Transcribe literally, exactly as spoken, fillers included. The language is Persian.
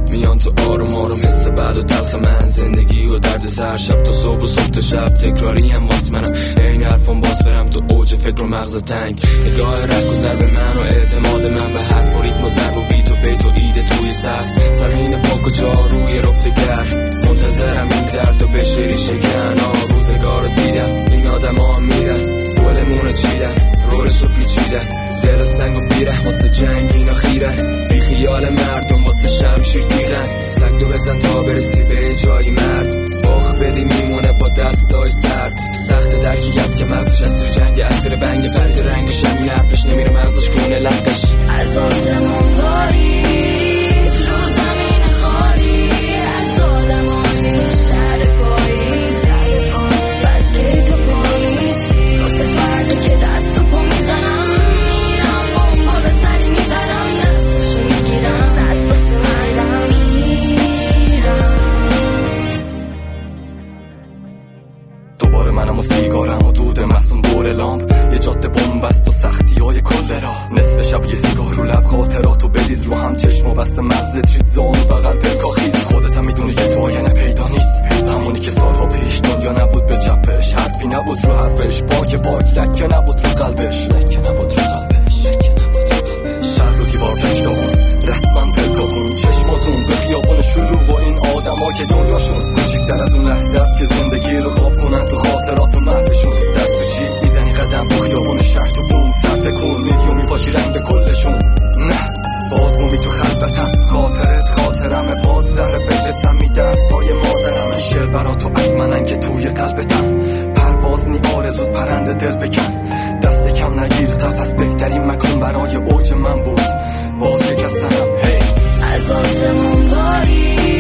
میان تو آروم آروم حس بعد و تلخ من، زندگی و درد سر، شب تا صبح و صبح تا شب تکراری هم واس منم. این حرفم باز برم تو اوج فکر و مغز تنگ، نگاه رک و ضرب من و اعتماد من به حرف و ریتم و ضرب و بیت و بیت و ایده توی سر، زمین پاک و جاروی رفتگر، منتظرم این درد و بشری شکن. روزگار دیدم این آدم ها میرن، گلمون چیدن، رولش رو پیچیدن، دل سنگ و بیره واسه جنگ اینا خیرن، بی خیال مردم واسه شمشیر تیرن. سگ دو بزن تا برسی به جایی مرد، باخ بدی میمونه با دستای سرد. سخت درکی هست که مغزش اسیر جنگ، اسیر بنگ فرید رنگش همین حرفش نمیره مغزش کونه لقش. از آسمون بارید رو زمین خالی، از آدمانی شهر پاییزی، بس که تو پالیشی واسه فرده که دست و پا میزنم، میرم بمبا به سری میبرم، دستشو میگیرم رد بکنم میرم. دوباره منم و سیگارم و دود مصون دور لامپ، یه جاده بومبست و سختی های کل را، نصف شب یه سیگار رو لب، خاطراتو بریز رو هم، چشم و بست مغزت رید زان و بغل پرکاخیز. خودت هم میدونی که تو آینه پیدا نیست، همونی که سالها پیش دنیا نبود به چپش، حرفی نبود رو حرفش، پاک پاک لکه نبود رو قلبش، لکه نبود رو قلبش، لکه نبود رو قلبش. شهر رو دیوار فکرامون رسما پرکاخون، چشماتون به خیابون شلوغ و این آدما که دنیاشون کوچیک‌تر از اون لحظه است که زندگی رو خواب کنن تو خاطرات و محفشون. دست تو چی میزنی قدم تو خیابون شهر، تو بوم سر تکون میدی و میپاشی رنگ به کلشون. نه باز مومی تو خلبتم، خاطرت خاطرمه، باد زهر بجسم می دستای مادرم. این شعر برا تو از منن که توی قلبتم، پرواز نی آرزوت پرنده دل بکن، دست کم نگیر قفس بهترین مکان برای اوج من بود، باز شکستنم. هی از آسمون باری